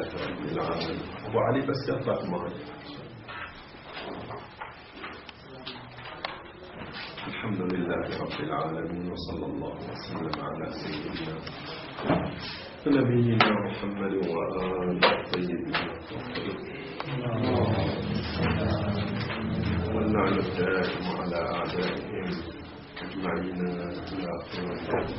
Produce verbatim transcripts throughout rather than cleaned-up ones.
رب العالمين. أبو علي بس يطلع معي. الحمد لله رب العالمين، وصلى الله وسلم على سيدنا نبينا محمد وآله الطيبين الطاهرين، واللعنة الدائم على أعدائهم أجمعين إلى آخر الدين.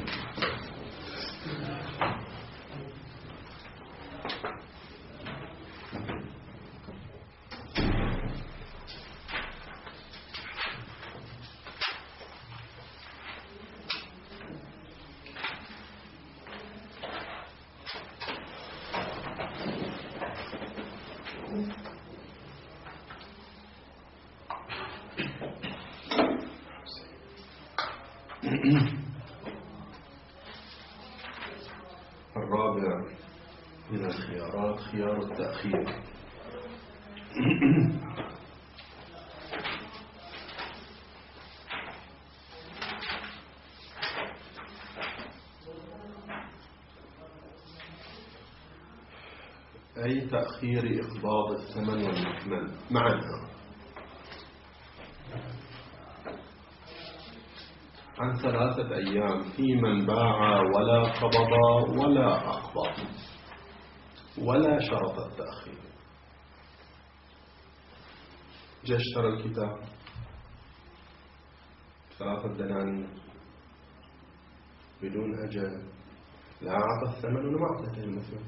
الرابع من الخيارات خيار التأخير. أي تأخير إقباض الثمن والمثمن معا عن ثلاثة أيام في من باع ولا قبض ولا أقبض ولا شرط التأخير. جاء اشترى الكتاب ثلاثة دنانير بدون أجل، لا أعطى الثمن ولا ما أعطيته المثمن،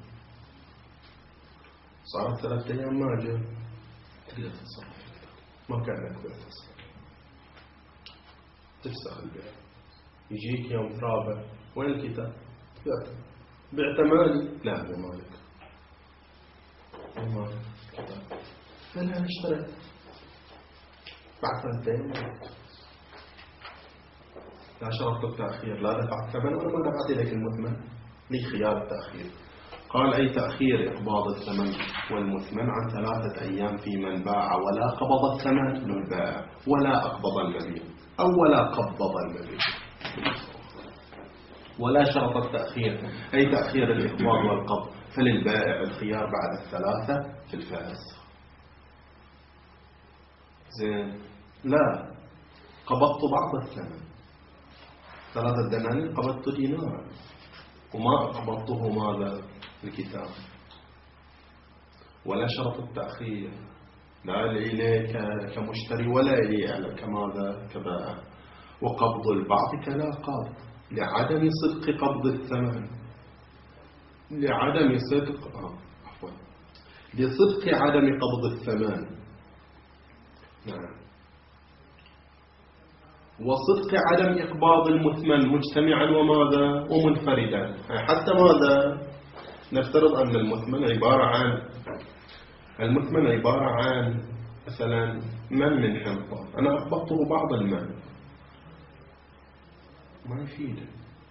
صارت ثلاثة أيام ما جاء، تقدر تتصرف ما كان لك بالتصرف، تفسخ البيع. يجيك يوم رابع وين الكتاب؟ بعته بعت مالي؟ لا مو مالك، مو مالك الكتاب. فلا أنا اشتريت بعد ثلاثة أيام لا شرط التأخير، لا دفعت ثمن ولا ما دفعت لك المثمن، لي خيار التأخير. قال أي تأخير إقباض الثمن والمثمن عن ثلاثة أيام في من باع ولا قبض الثمن للبائع ولا أقبض المبيع أو ولا قبض المبيع ولا شرط التأخير. أي تأخير الإقباض والقبض فللبائع الخيار بعد الثلاثة في الفاسخ. زين، لا قبضت بعض الثمن ثلاثة دنانير، قبضت دينار وما قبضته ماذا الكتاب، ولا شرط التأخير، لا إليك كمشتري ولا إلي كماذا كبائع. وقبض البعض كلا قبض لعدم صدق قبض الثمن، لعدم صدق آه عفوا لصدق عدم قبض الثمن. نعم. وصدق عدم إقباض المثمن مجتمعا وماذا ومنفردا. حتى ماذا نفترض أن المثمن عبارة عن المثمن عبارة عن مثلا من من حنطة، أنا أقبضته بعض المال، ما يفيد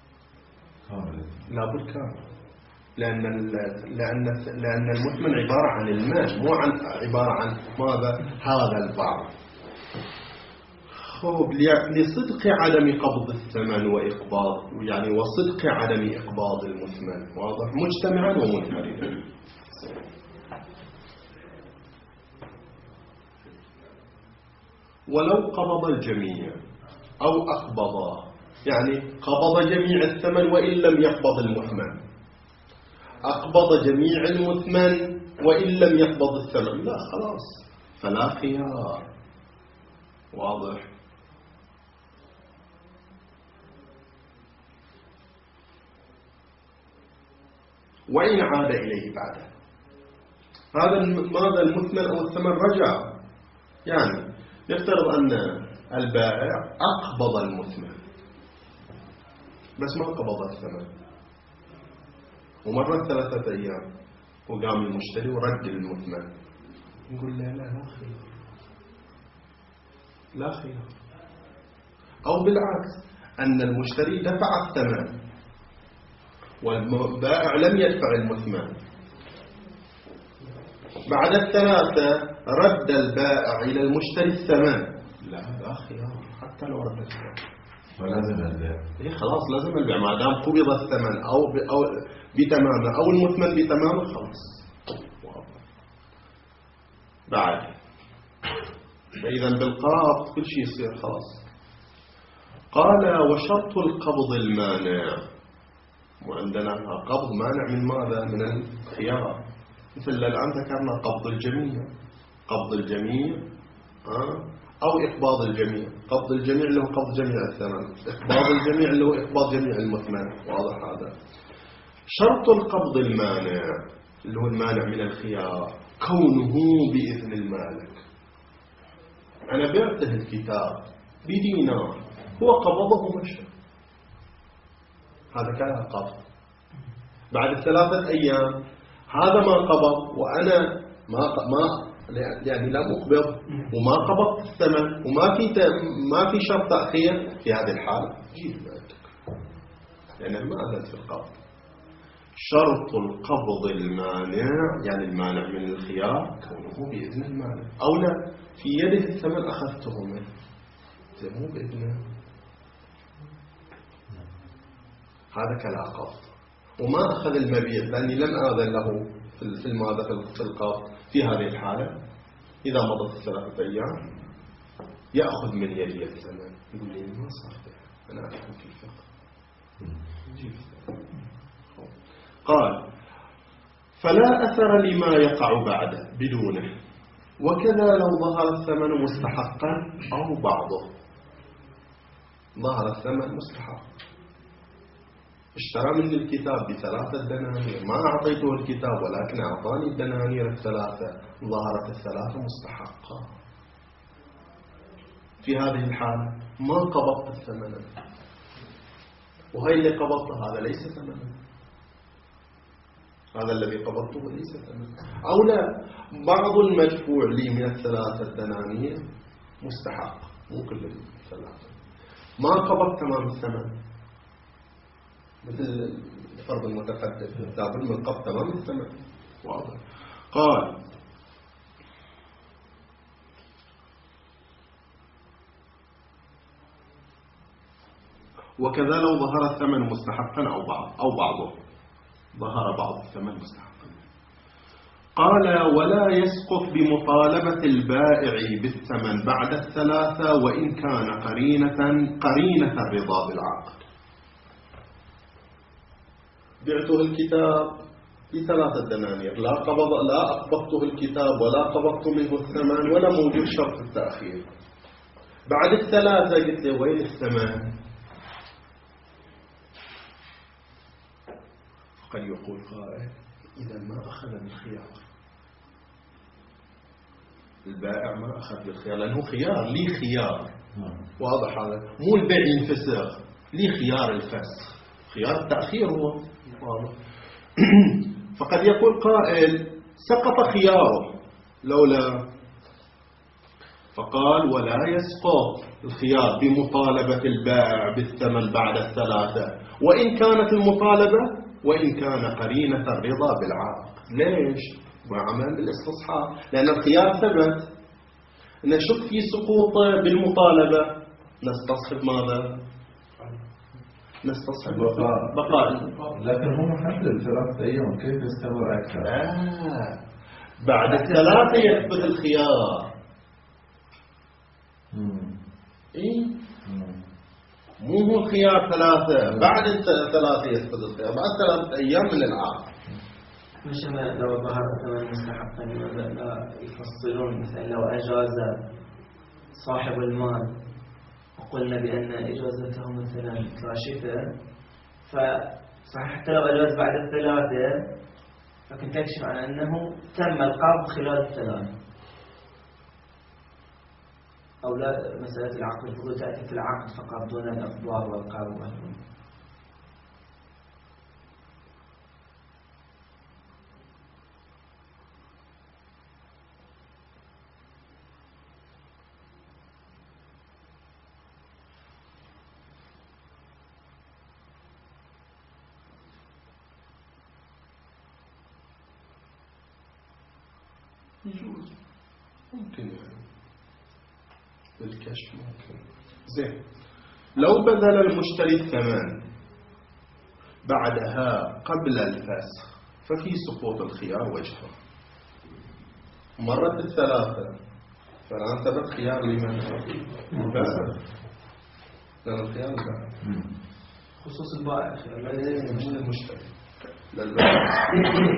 لا بالكامل، لأن لأن لأن المثمن عبارة عن المال مو عن عبارة عن ماذا هذا البعض. خب لصدق عدم قبض الثمن وإقباض يعني وصدق عدم إقباض المثمن، واضح، مجتمعا ومنفردا. ولو قبض الجميع أو أقبض، يعني قبض جميع الثمن وإن لم يقبض المثمن، أقبض جميع المثمن وإن لم يقبض الثمن، لا خلاص فلا خيار، واضح. وإن عاد إليه بعده، هذا ماذا المثمن أو الثمن رجع، يعني نفترض أن البائع أقبض المثمن بس ما قبض الثمن، ومرت ثلاثة أيام وقام المشتري ورد المثمن، نقول لا لا لا خيار، لا خيار. أو بالعكس أن المشتري دفع الثمن والبائع لم يدفع المثمن، بعد الثلاثة رد البائع إلى المشتري الثمن، لا لا خيار حتى لو رد الثمن، ولازم البيع. إيه خلاص لازم البيع ما دام قبض الثمن أو أو بتمامه أو المثمن بتمامه، خلاص بعد. فإذا بالقبض كل شيء يصير خلاص. قال وشرط القبض المانع، وعندنا قبض مانع من ماذا؟ من الخيار. مثل الآن ذكرنا قبض الجميع، قبض الجميع أو إقباض الجميع. قبض الجميع اللي هو قبض جميع الثمن، إقباض الجميع اللي هو إقباض جميع المثمن. واضح هذا؟ شرط القبض المانع اللي هو المانع من الخيار كونه بإذن المالك. أنا بعته الكتاب بدينار، هو قبضه ومشى، هذا كان قبض. بعد ثلاثة أيام هذا ما قبض وأنا ما ما يعني لم أقبض وما قبضت الثمن وما في ما في شرط تأخير، في هذه الحالة جيب مالك، لأن ما أذن في القبض. شرط القبض المانع يعني المانع من الخيار كونه بإذن المالك، أو لا في يده الثمن أخذته منه، زي مو بإذنه، هذا كلا قبض. وما أخذ المبيع لأني لم آذن له في الماذا في القبض. في هذه الحالة إذا مضت الثلاثة أيام يأخذ من يدي الثمن، يقول لي ما صار به، أنا أفهم في الفقه. قال فلا أثر لما يقع بعده بدونه، وكذا لو ظهر الثمن مستحقا أو بعضه. ظهر الثمن مستحق، اشترى مني الكتاب بثلاثة دنانير، ما أعطيته الكتاب ولكن أعطاني الدنانير الثلاثة، ظهرت الثلاثة مستحقة. في هذه الحالة ما قبضت الثمن، وهي اللي قبضته هذا ليس ثمنا، هذا الذي قبضته ليس ثمنا. أو لا بعض المدفوع لي من الثلاثة الدنانير مستحق، مو كل الثلاثة، ما قبضت تمام الثمن، مثل الفرض المتحدث لابد من قبض تمام الثمن. واضح؟ قال وكذا لو ظهر الثمن مستحقا أو بعض أو بعضه، ظهر بعض الثمن مستحقا. قال ولا يسقط بمطالبة البائع بالثمن بعد الثلاثة وإن كان قرينة قرينة الرضا بالعقد. بعته الكتاب بثلاثة دنانير، لا قبض لا أقبضته الكتاب ولا قبضت منه الثمن ولا موجود شرط التأخير. بعد الثلاثة قلت له وين الثمن؟ قد يقول قائل إذا ما أخذ بالخيار، البائع ما أخذ بالخيار لأنه خيار لي خيار. واضح هذا؟ مو البيع ينفسخ، لي خيار الفسخ، خيار التأخير هو. واضح؟ فقد يقول قائل سقط خياره لولا، فقال ولا يسقط الخيار بمطالبة البائع بالثمن بعد الثلاثة وإن كانت المطالبة وإن كان قرينة الرضا بالعقد. ليش؟ وعمل بالاستصحاب، لأن الخيار ثبت. نشك في سقوط بالمطالبة، نستصحب ماذا؟ نستصحب بقاء. بقاء. لكن هو محدد ثلاثة أيام، كيف يستمر أكثر؟ آه. بعد الثلاثة يثبت الخيار. إيه؟ مو هو الخيار ثلاثة، بعد ثلاثة يثبت الخيار، بعد ثلاثة أيام من العقد. مش لو ظهر ثمن مستحقا لا يفصلون، مثلا لو أجاز صاحب المال وقلنا بأن إجازته مثلا كاشفة، فصحيح حتى لو أجاز بعد الثلاثة فكنت تكشف عن أنه تم القبض خلال الثلاثة، أو لا مسألة العقد الفضول تأتي في العقد فقط دون الأقباض والقبض. يجوز، ممكن يعني بالكشف ممكن. زين، لو بذل المشتري الثمن بعدها قبل الفسخ ففي سقوط الخيار وجهه. مرت الثلاثة، فالآن ثبت خيار لمن؟ البائع. لأن الخيار البائع خصوص البائع مش للمشتري للبائع.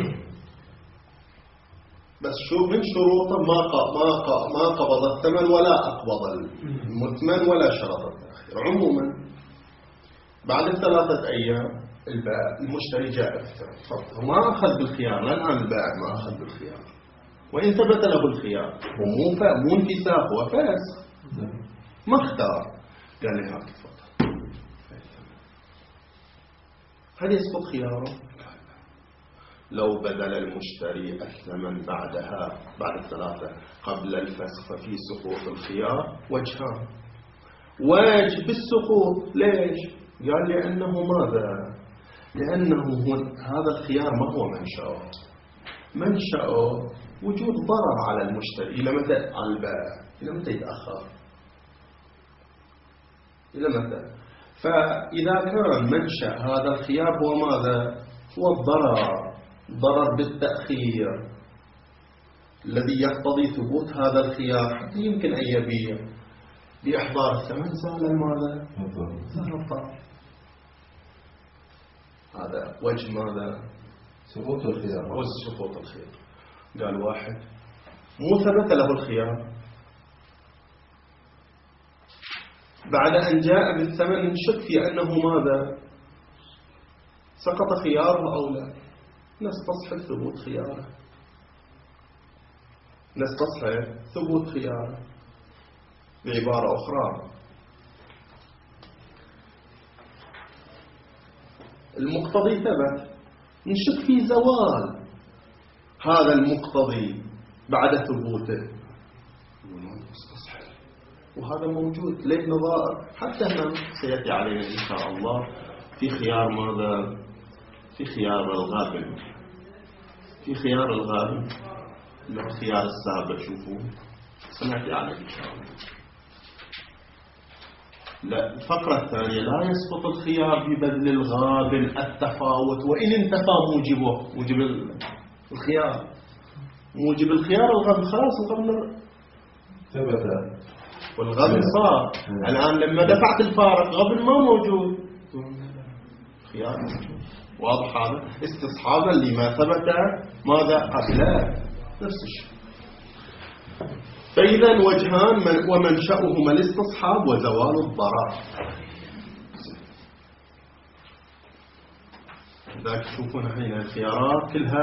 بس شو من شروطه؟ ما ما ما قبض الثمن ولا أقبض المثمن ولا شرط التأخير. عموما بعد الثلاثة أيام البائع المشتري جاء بالثمن وما أخذ بالخيار، لا الآن البائع ما أخذ بالخيار، وإن ثبت له الخيار ومو مو انفساخ هو فاسخ ما اختار، قال لي هات تفضل هل يسقط خياره؟ لو بدل المشتري الثمن بعدها بعد الثلاثة قبل الفسخ ففي سقوط الخيار وجهان. وجه بالسقوط ليش؟ قال لأنه ماذا؟ لأنه هذا الخيار ما هو منشأه، منشأه وجود ضرر على المشتري. إلى متى؟ على البائع. إلى متى يتأخر؟ إلى متى؟ فإذا كان منشأ هذا الخيار هو ماذا؟ هو الضرر، ضرر بالتأخير الذي يقتضي ثبوت هذا الخيار حتى يمكن أن يبيع بإحضار الثمن، زال ماذا؟ زال الضرر. هذا وجه ماذا؟ سقوط الخيار. وجه سقوط الخيار. قال واحد مو ثبت له الخيار، بعد أن جاء بالثمن شك في أنه ماذا؟ سقط خياره أو لا، نستصحب ثبوت خياره، نستصحب ثبوت خياره. بعبارة أخرى المقتضي ثبت، نشك في زوال هذا المقتضي بعد ثبوته، وهذا موجود ليس نظائر حتى هنا سيأتي علينا إن شاء الله في خيار ماذا؟ في خيار الغابن، في خيار الغابن اللي هو خيار السابق. شوفوا سنأتي عليه إن شاء الله. لا الفقرة الثانية لا يسقط الخيار ببذل الغابن التفاوت وإن انتفى موجبه، موجب الخيار، موجب الخيار الغبن خلاص الغبن ثبت والغبن صار. الآن لما دفعت الفارق غبن ما موجود، خيار موجود. واضح هذا؟ استصحابا لما ثبت ماذا قبله، نفس الشيء. فإذا وجهان من ومنشأهما الاستصحاب وزوال الضرر. ذاك تشوفون الحين الخيارات كلها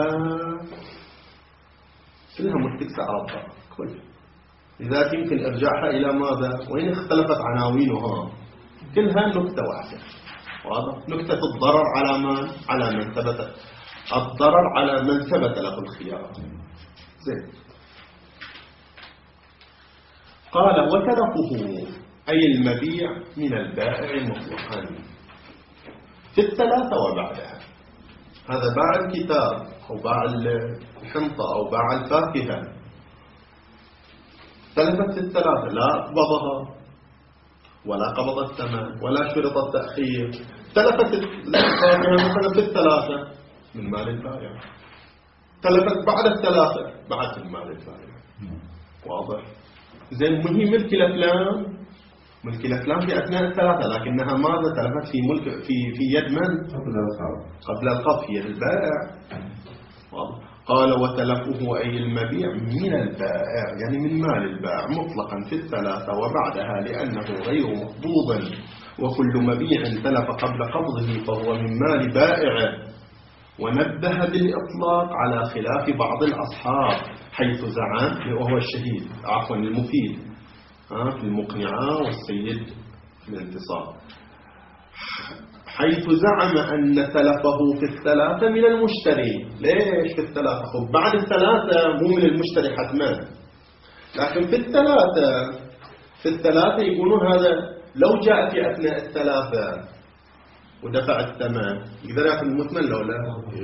كلها متكسة على الضرر كلها، لذلك يمكن إرجاعها إلى ماذا؟ وإن اختلفت عناوينها كلها نكتة واحدة. واضح؟ نكتة الضرر على من؟ على من ثبت الضرر على من ثبت له الخيار. زين. قال وتركه أي المبيع من البائع مطلقا في الثلاثة وبعدها. هذا باع الكتاب أو باع الحنطة أو باع الفاكهة، تلفت في الثلاثة، لا قبضها ولا قبض الثمن ولا شرط التأخير، تلفت الفاكهة مثلا في الثلاثة من مال البائع، تلفت بعد الثلاثة بعد من مال البائع. واضح؟ زين. مهم ملك الأفلام، ملك الأفلام في أثناء الثلاثة، لكنها ماذا؟ تلفت في ملك في في يد من؟ قبل القبض. قبل القبض في يد البائع. واضح؟ قال وتلفه أي المبيع من البائع، يعني من مال البائع مطلقا في الثلاثة وبعدها، لأنه غير مقبوض، وكل مبيع تلف قبل قبضه فهو من مال بائعه. ونبه بالإطلاق على خلاف بعض الأصحاب حيث زعم، وهو الشهيد عفوا المفيد في المقنعة والسيد في الانتصار، حيث زعم أن تلفه في الثلاثة من المشتري. ليش في الثلاثة؟ خب بعد الثلاثة مو من المشتري حتما، لكن في الثلاثة في الثلاثة يقولون هذا لو جاء في أثناء الثلاثة ودفع الثمن يقدر يأخذ المثمن لو لا؟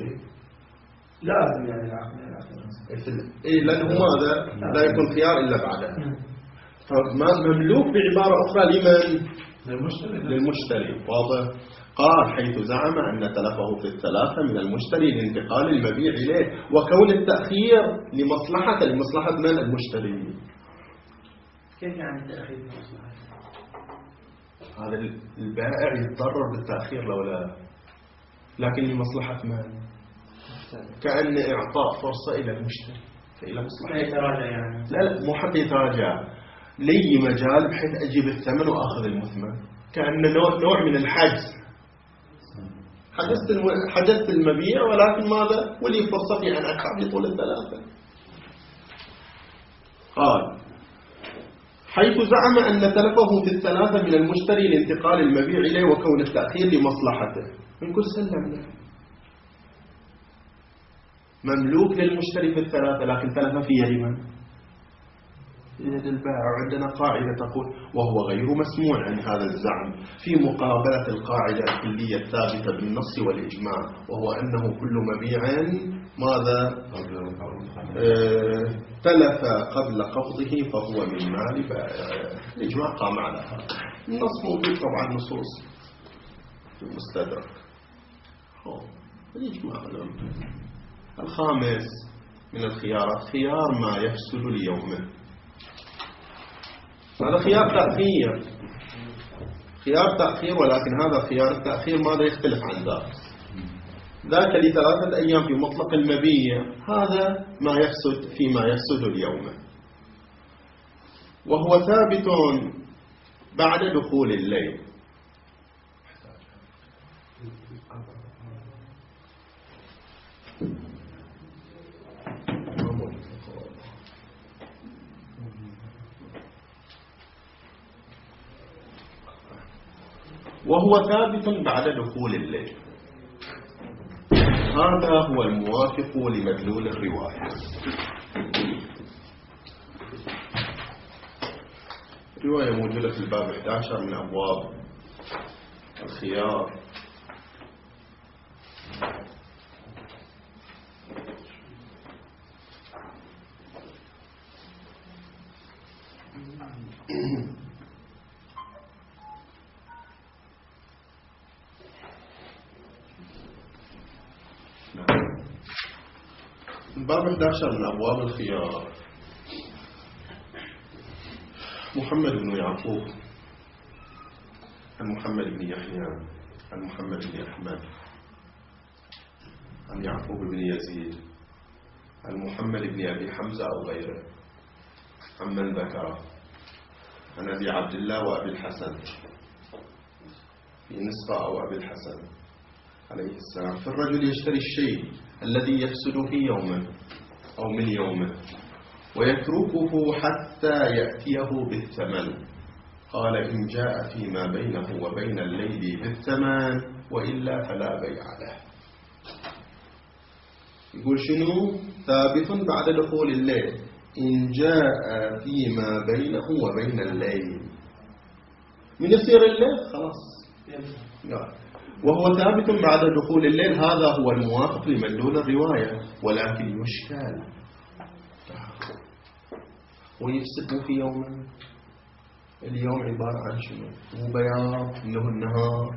لازم يعني العقد إيه، لأنه ماذا؟ لا يكون خيار إلا بعدها. فمملوك بعبارة أخرى لمن؟ للمشتري. للمشتري. واضح؟ قال حيث زعم أن تلفه في الثلاثة من المشتري لانتقال المبيع إليه، وكون التأخير لمصلحة لمصلحة من المشتري. كيف يعني التأخير لمصلحة؟ هذا البائع يتضرر بالتأخير لو لا، لكن لمصلحة من؟ كأن إعطاء فرصة إلى المشتري فإلى مصلحة. يتراجع يعني؟ لا لا مو حتى يتراجع، لي مجال بحيث أجيب الثمن وأخذ المثمن، كأن نوع, نوع من الحجز. حجزت الم... حجزت المبيع، ولكن ماذا؟ ولي فرصة في أن أدفع في طول الثلاثة. قال حيث زعم أن تلفه في الثلاثة من المشتري لانتقال المبيع إليه وكون التأخير لمصلحته. نقول سلمنا، مملوك للمشتري في الثلاثة لكن تلف في يد من؟ يد البائع. عندنا قاعدة تقول وهو غير مسموع عن هذا الزعم في مقابلة القاعدة الكلية الثابتة بالنص والإجماع، وهو أنه كل مبيع ماذا؟ آه تلف قبل قبضه فهو من مال بائع. الإجماع قام على هذا. النص موجود طبعا نصوص في المستدرك. الإجماع. الخامس من الخيارات خيار ما يفسد ليومه. هذا خيار تأخير، خيار تأخير، ولكن هذا خيار التأخير ماذا يختلف عن ذاك؟ ذاك لثلاثة أيام في مطلق المبيع، هذا ما يفسد فيما يفسد اليوم، وهو ثابت بعد دخول الليل. وهو ثابت بعد دخول الليل، هذا هو الموافق لمدلول الرواية. الرواية موجودة في الباب أحد عشر من أبواب الخيار. الباب أحد عشر من أبواب الخيار. محمد بن يعقوب عن محمد بن يحيى عن محمد بن أحمد عن يعقوب بن يزيد عن محمد بن أبي حمزة أو غيره عن من ذكره عن أبي عبد الله وأبي الحسن في نسخة أو أبي الحسن عليه السلام في الرجل يشتري الشيء الذي يفسد في يومه أو من يومه ويتركه حتى يأتيه بالثمن. قال إن جاء فيما بينه وبين الليل بالثمن وإلا فلا بيع له. يقول شنو؟ ثابت بعد دخول الليل، إن جاء فيما بينه وبين الليل. من يصير الليل خلاص لا. وهو ثابت بعد دخول الليل، هذا هو الموافق لمدلول الرواية، ولكن يشكال ويفسد في يوم. اليوم عبارة عن شنو؟ مو بياض إنه النهار.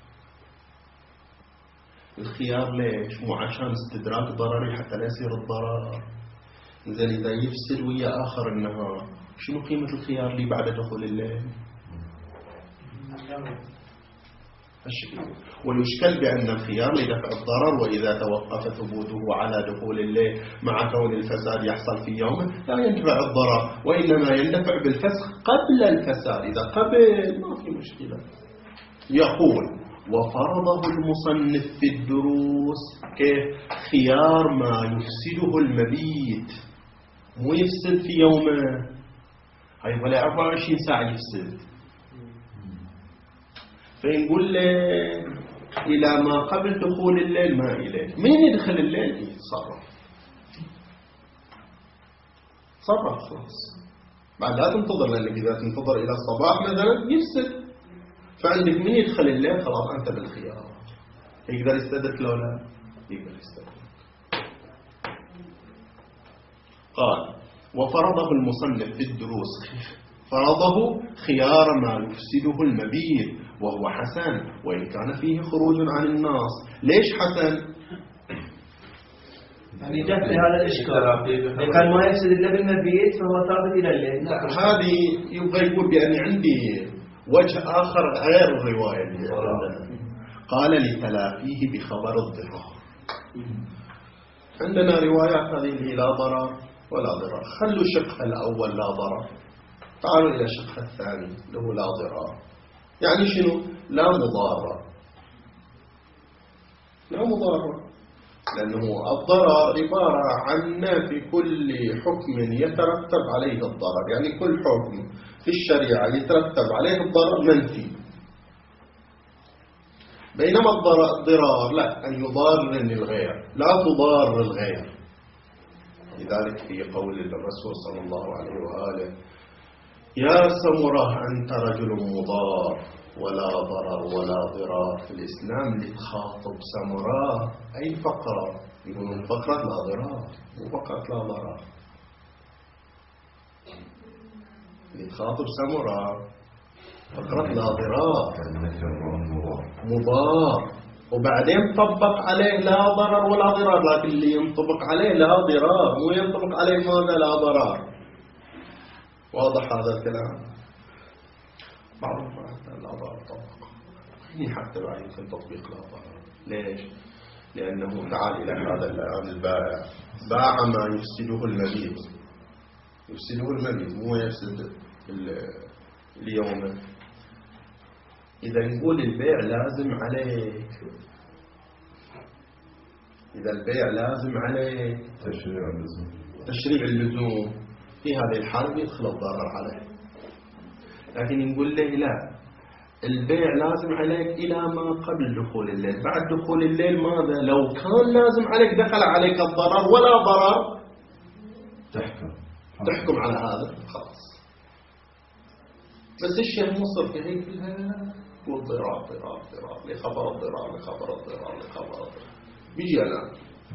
الخيار ليش؟ مو عشان استدراك ضرري حتى لا يصير الضرر. إذن إذا يفسد ويا آخر النهار، شنو قيمة الخيار لي بعد دخول الليل؟ الشكل. ويشكل بأن الخيار لدفع الضرر، وإذا توقف ثبوته على دخول الليل مع كون الفساد يحصل في يومه لا ينتفع الضرر، وإنما يندفع بالفسخ قبل الفساد. إذا قبل ما في مشكلة. يقول وفرضه المصنف في الدروس كيف؟ خيار ما يفسده المبيت، مو يفسد في يومه، هاي ولا أربعة وعشرين ساعة يفسد. فنقول له إلى ما قبل دخول الليل ما إليه. من يدخل الليل يتصرف، تصرف خلاص، بعد لا تنتظر، لأنك إذا تنتظر إلى الصباح مثلا يفسد. فعندك من يدخل الليل خلاص أنت بالخيار. يقدر يستدرك لو لا يقدر يستدرك. قال وفرضه المصنف في الدروس فرضه خيار ما يفسده المبيت وهو حسن وإن كان فيه خروج عن النص. ليش حسن؟ يعني جاء في هذا الإشكال كان ما يفسد إلا بالمبيت فهو ثابت إلى الليل. هذه يبغى يقول بأن عندي وجه آخر غير الرواية اللي عندنا. قال لتلافيه بخبر الضرار. عندنا روايات هذه اللي لا ضرر ولا ضرار. خلوا الشق الأول لا ضرر، تعالوا إلى الشق الثاني له لا ضرار. يعني شنو؟ لا مضارة. لا مضارة لأنه الضرر عبارة عن نفي كل حكم يترتب عليه الضرر. يعني كل حكم في الشريعة يترتب عليه الضرر منفي، بينما الضرار لا، أن يضارني الغير لا تضار الغير. لذلك في قول الرسول صلى الله عليه وآله: يا سمرة أنت رجل مضار ولا ضرر ولا ضرار. في الإسلام لتخاطب سمرة أي فقرة، يقولون فقرة لا ضرار مو فقرة لا ضرر. لتخاطب سمرة فقرة لا ضرار مضار، وبعدين طبق عليه لا ضرر ولا ضرار. لكن اللي ينطبق عليه لا ضرار مو ينطبق عليه ماذا؟ لا ضرار. واضح هذا الكلام؟ بعض المرات لا ضرر طبق حتى لا يمكن تطبيق لا ضرر. ليش؟ لأنه تعال إلى هذا الآن البائع باع ما يفسده المبيت. يفسده المبيت مو يفسد اليوم. إذا نقول البيع لازم عليك، إذا البيع لازم عليك تشريع اللزوم، تشريع اللزوم، في هذه الحالة يدخل الضرر عليه. لكن نقول له لا، البيع لازم عليك إلى ما قبل دخول الليل. بعد دخول الليل ماذا؟ لو كان لازم عليك دخل عليك الضرر ولا ضرر تحكم تحكم على هذا خلاص. بس الشيخ مصر في هيك يقول ضرار ضرار ضرار لخبر الضرار لخبر الضرار لخبر الضرار. بيجي الآن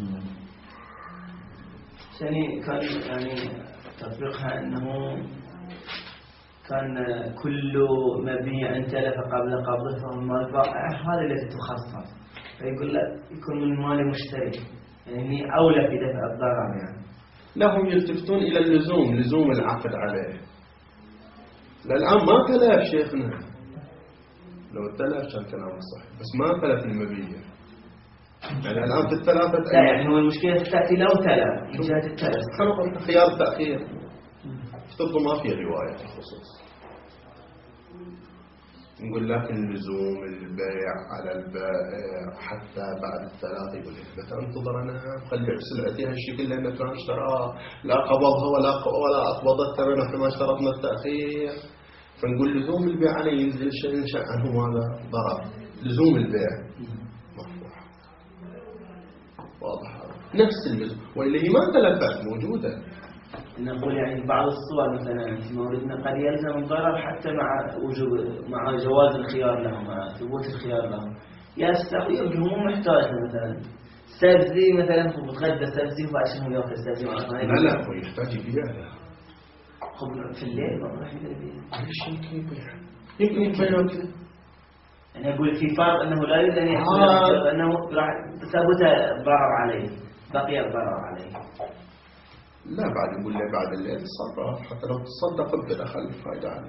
يعني كان يعني تطبيقها أنه كان كل مبيع تلف قبل قبضه فهو مال بائع، هذا الذي تخصص. فيقول لا، يكون من مال المشتري، يعني أولى في دفع الضرر. يعني لهم يلتفتون إلى اللزوم، لزوم العقد عليه. الآن ما تلف شيخنا، لو تلف كان كلامه صحيح، بس ما تلف المبيع. يعني الآن في الثلاثة لا، يعني هو المشكلة تأتي لو تلف من جهة التلف. خيار التأخير افترضوا ما في رواية الخصوص، نقول لكن لزوم البيع على البائع حتى بعد الثلاثة. يقول لك متى انتظر أنا خلي سلعتي هالشكل لأنه كان اشتراها لا قبضها ولا ولا أقبض الثمن كما اشترطنا التأخير. فنقول لزوم البيع عليه ينزل شيء شأنه ماذا؟ ضرر. لزوم البيع مرفوع. واضح هذا نفس اللزوم، وإلا هي ما تلفت موجودة. نقول يعني بعض الصور مثلا في موردنا قد يلزم الضرر حتى مع وجوب مع جواز الخيار لهم، مع ثبوت الخيار لهم. يستحي هو محتاج مثلا سبزي مثلا متغدى سبزي وبعد شنو ياكل سبزي مع لا لا هو يحتاج يبيع قبل في الليل ما راح يبيع. ليش يمكن يبيع؟ يمكن يبيع كذا. أنا أقول في فرق أنه لا يريد أن يحصل آه. أنه راح ثبت الضرر عليه، بقي الضرر عليه. لا بعد يقول لي بعد الليل تصرف، حتى لو تصدق بدخل الفائدة عليه.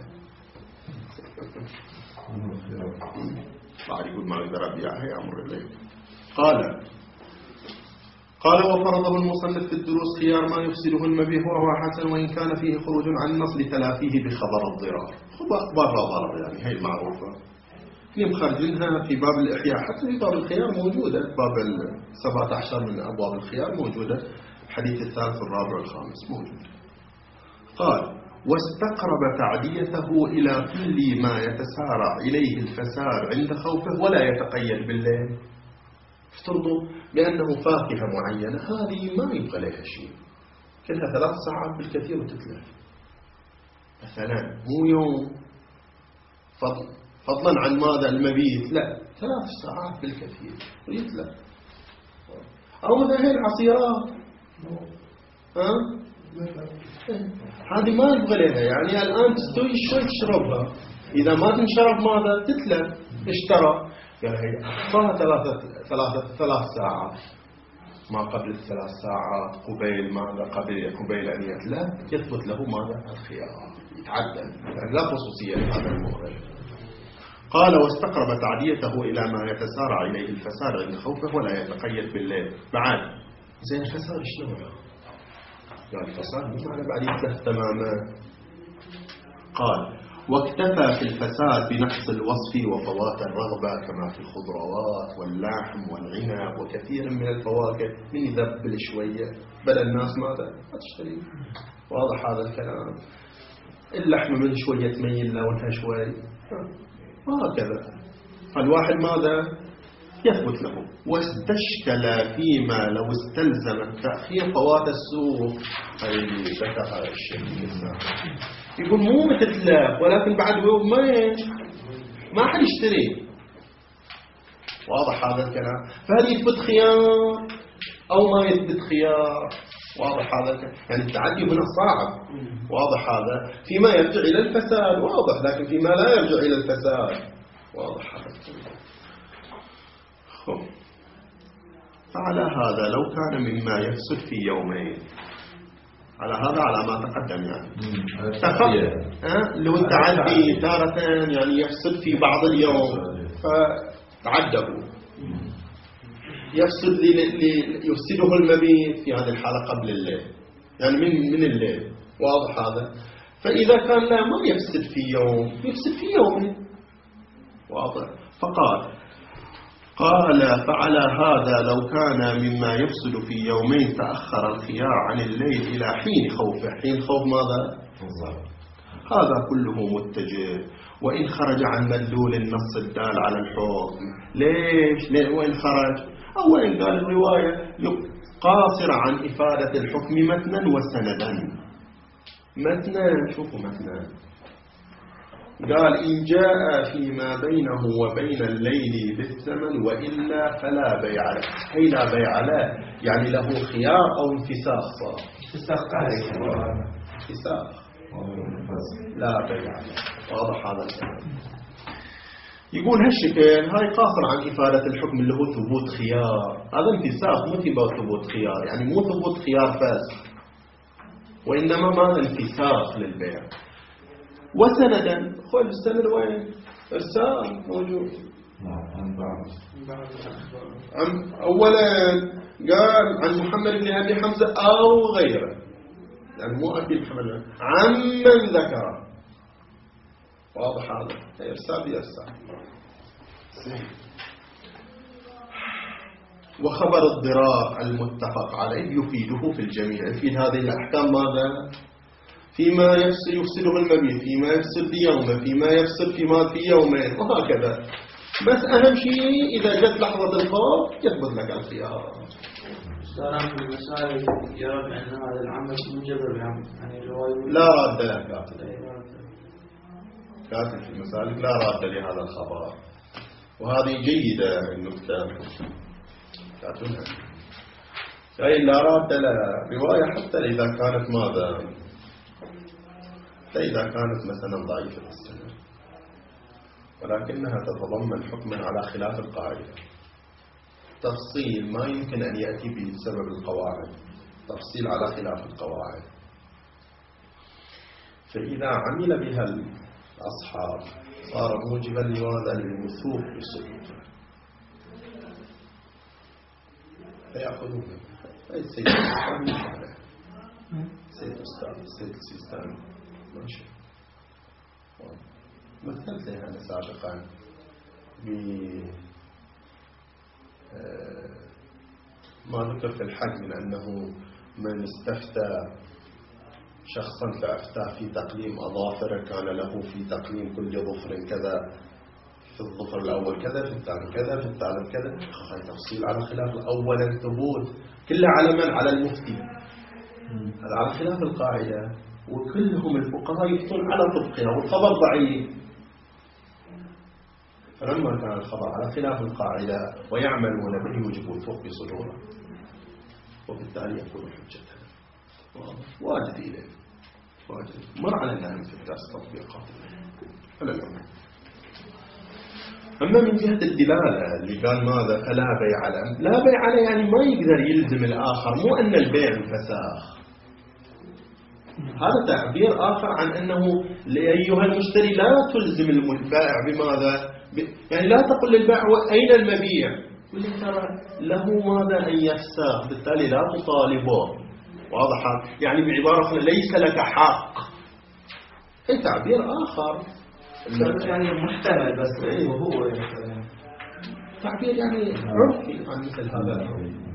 بعد يقول ما يقدر أبيعها يأمر إليه. قال قال وفرضه المصنف في الدروس خيار ما يفسده المبيع وهو حسن وإن كان فيه خروج عن النص لتلافيه بخبر الضرار. أخبار ضرر يعني هي المعروفة اللي مخرجينها في باب الإحياء، حتى في باب الخيار موجودة، باب السبعة عشر من أبواب الخيار موجودة، الحديث الثالث والرابع والخامس موجود. قال واستقرب تعديته إلى كل ما يتسارع إليه الفساد عند خوفه ولا يتقيد بالليل. افترضوا بأنه فاكهة معينة هذه ما يبقى لها شيء، كلها ثلاث ساعات بالكثير وتتلف مثلا، مو يوم فضل فضلا عن ماذا المبيت، لا ثلاث ساعات بالكثير ويتلف. أو مثلا هي العصيرات ها هذه ما يبغى لها، يعني الآن تستوي شوي تشربها، إذا ما تنشرب ماذا تتلف. اشترى يعني أقصاها ثلاثة ثلاثة ثلاث ساعات، ما قبل الثلاث ساعات قبيل ماذا قبل قبيل أن يتلف يثبت له ماذا الخيار، يتعدل يعني لا خصوصية لهذا الموضوع. قال واستقرب تعديته إلى ما يتسارع إليه الفساد عند خوفه ولا يتقيد بالليل. بعد زين الفساد شنو يعني الفساد مو معنى بعد يتلف تماما. قال واكتفى في الفساد بنقص الوصف وفوات الرغبة كما في الخضروات واللحم والعنب وكثير من الفواكه، من يذبل شوية بل الناس ماذا ما تشتري. واضح هذا الكلام. اللحم من شوية تميل لونها شوي وهكذا، فالواحد ماذا يثبت له. واستشكل فيما لو استلزم التأخير فوات السوق. أي ذكر الشيخ يقول مو متتلف ولكن بعد يومين ما حد يشتري. واضح هذا الكلام. فهل يثبت خيار أو ما يثبت خيار؟ واضح هذا الكلام. يعني التعدي هنا صعب. واضح هذا فيما يرجع إلى الفساد واضح، لكن فيما لا يرجع إلى الفساد واضح هذا الكلام. فعلى هذا لو كان مما يفسد في يومين، على هذا على ما تقدم يعني أه؟ لو التعدي تارة يعني يفسد في بعض اليوم فتعدوا، يفسد يفسده المبيت في هذه الحالة قبل الليل يعني من من الليل. واضح هذا. فإذا كان لا ما يفسد في يوم يفسد في يوم. واضح. فقال قال فعلى هذا لو كان مما يفسد في يومين تأخر الخيار عن الليل إلى حين خوفه. حين خوف ماذا؟ هذا كله متجه. وإن خرج عن مدلول النص الدال على الحكم. ليش؟ ليه وإن خرج؟ أولا قال الرواية قاصرة عن إفادة الحكم متنا وسندا. متنا شوفوا متنا قال إن جاء فيما بينه وبين الليل بالثمن وإلا فلا بيع له. أي لا بيع له يعني له خيار أو انفساخ صار. انفساخ لا بيع له. واضح هذا الكلام. يقول هالشكل هاي قاصر عن إفادة الحكم اللي هو ثبوت خيار. هذا انفساخ مو ثبوت خيار، يعني مو ثبوت خيار فاسخ وإنما ما انفساخ للبيع. وسندا خل السند وين؟ إرسال موجود. عن أولا قال عن محمد بن أبي حمزة أو غيره، يعني مو أبي محمد عمن ذكره. واضح هذا. إرسال بإرسال. وخبر الضرار المتفق عليه يفيده في الجميع. يفيد هذه الأحكام ماذا؟ فيما يفسد يفسده المبيت، فيما يفسد في يومه، فيما يفسد فيما في يومين وهكذا. بس أهم شيء إذا جت لحظة الخوف يثبت لك الخيار. صار في المسائل يرى بأن هذا العمل مجبر يعني الرواية لا راد له كاتب. كاتب في المسائل لا راد لهذا الخبر، وهذه جيدة النكتة كاتبها. أي لا راد له رواية حتى إذا كانت ماذا؟ إذا كانت مثلا ضعيفة السند ولكنها تتضمن حكما على خلاف القاعدة، تفصيل ما يمكن أن يأتي بسبب القواعد، تفصيل على خلاف القواعد. فإذا عمل بها الأصحاب صار موجبا لماذا؟ للوثوق بسلوكه فيأخذونه. أي سيد الإسلام يفعله، سيد الأستاذ سيد السيستاني ماشي. مثلت لها أنا سابقا ب ما ذكر في الحج من أنه من استفتى شخصا فأفتى في تقليم أظافره كان له في تقليم كل ظفر كذا، في الظفر الأول كذا، في الثاني كذا، في الثالث كذا. هاي تفصيل على خلاف الأول الثبوت كله على من؟ على المفتي. هذا على خلاف القاعدة، وكلهم الفقهاء يفتون على طبقها والخبر ضعيف. فلما كان الخبر على خلاف القاعدة ويعملون به يجب الوثوق بصدوره، وبالتالي يكون حجة. واجد إليه واجد مر علينا هم في الدرس تطبيقات فلا الأمر. أما من جهة الدلالة اللي قال ماذا فلا بيع له، لا بيع له يعني ما يقدر يلزم الآخر، مو أن البيع فساخ. هذا تعبير آخر عن أنه أيها المشتري لا تلزم البائع بماذا ب... يعني لا تقل للبائع أين المبيع، قل له ترى له ماذا أن يفسخ، بالتالي لا تطالبه. واضح؟ يعني بعبارة ليس لك حق. أي تعبير آخر يعني محتمل بس إيه؟ وهو تعبير يعني عرفي عن مثل هذا.